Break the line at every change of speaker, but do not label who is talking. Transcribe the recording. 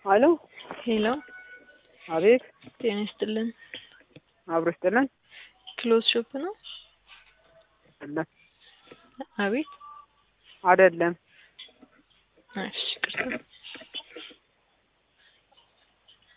አሎ
ሄሎ
አቤት
ጤና ይስጥልን።
አብሮ ይስጥልን።
ክሎዝ ሾፕ ነው?
አይደለም
አቤት
አይደለም።
እሺ ቅርታ